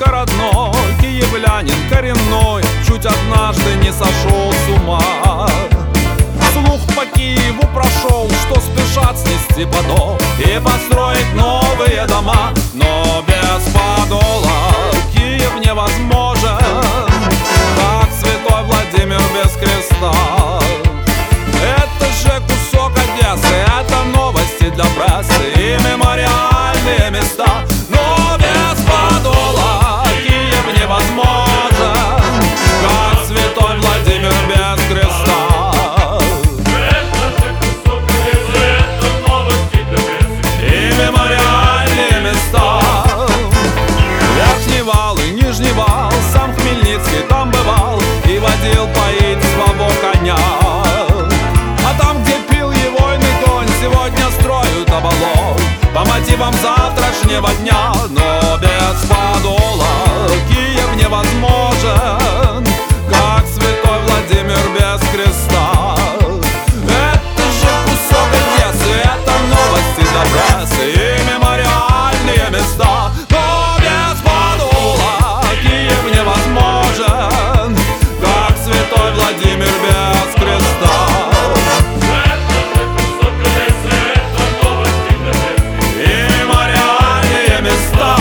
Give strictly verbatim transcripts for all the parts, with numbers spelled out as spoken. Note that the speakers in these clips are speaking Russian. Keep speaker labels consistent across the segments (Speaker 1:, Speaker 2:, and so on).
Speaker 1: Дедушка родной, киевлянин коренной, чуть однажды не сошел с ума. Слух по Киеву прошел, что спешат снести подол и построить новые дома. Но без подола Киев невозможен, как святой Владимир без креста. Это же кусок Одессы, это новости для прессы и мемориальные места. Но без подола Киев невозможен, как святой Владимир без креста.
Speaker 2: Это же кусок Одессы, это новости для прессы
Speaker 1: И мемориальные места. Верхний вал и нижний вал, сам Хмельницкий там бывал и водил поить своего коня. А там, где пил егойный конь, сегодня строят оболон по мотивам завтрашнего дня. Но без подола Киев невозможен, как святой Владимир без креста. Это же кусок Одессы, это новости для прессы и мемориальные места. Но без подола Киев невозможен, как святой Владимир без креста.
Speaker 2: Это же кусок Одессы, это новости для прессы
Speaker 1: И мемориальные места.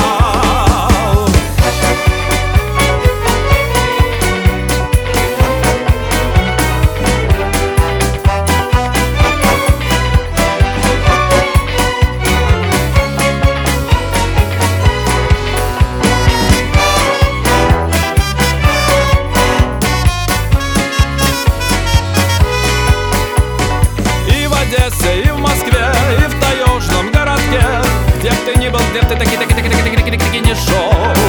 Speaker 1: И в Одессе, и в Москве, и в таежном городке, где б ты ни был, где б ты таки таки таки таки таки таки не шел,